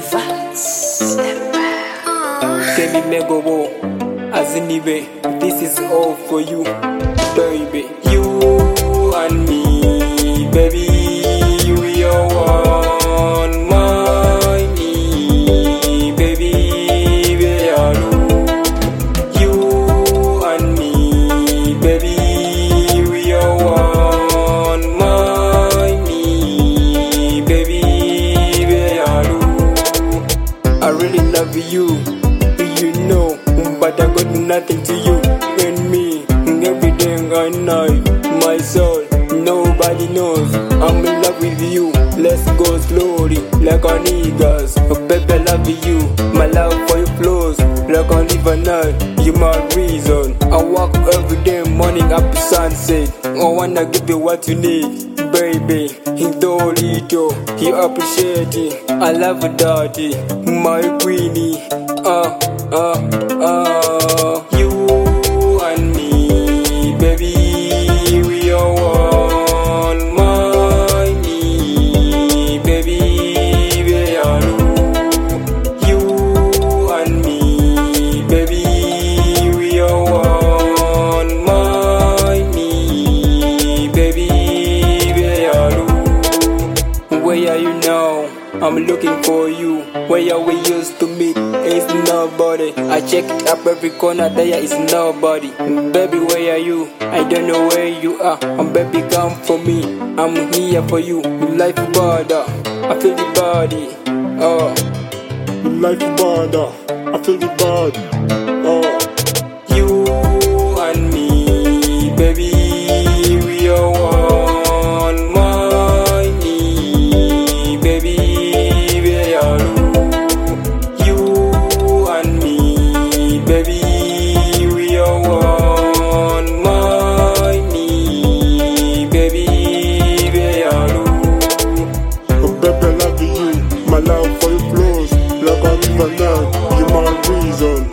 Facts. Kemi Megobo, Azinibe, this is all for you, baby. You and me, baby, we are one. Money, baby, we are you and me, baby, we are one. Money, baby, we are I really love you, you know, but I got nothing to you and me. Everything I know, my soul, nobody knows. I'm in love with you. Let's go slowly, like our niggas. Oh, baby, I love you. My love for you flows like a river night. You my reason. I walk every day, morning up to sunset. I wanna give you what you need, baby. He Dorito, he appreciate it. I love you, daddy, my queenie. You and me, baby, we are one. Money, baby, we are you and me, baby, we are one. Money, baby, we are where are you now? I'm looking for you. Where we used to meet is nobody. I check it up every corner, there is nobody. Baby, where are you? I don't know where you are. Baby, come for me. I'm here for you. Life border, I feel the body. Life border, I feel the body. You and me, baby, we are one. Money, baby, we are you and me, baby, we are one. Money, baby, we are Oh, baby, I love you. My love for you flows like a river now. You're my reason.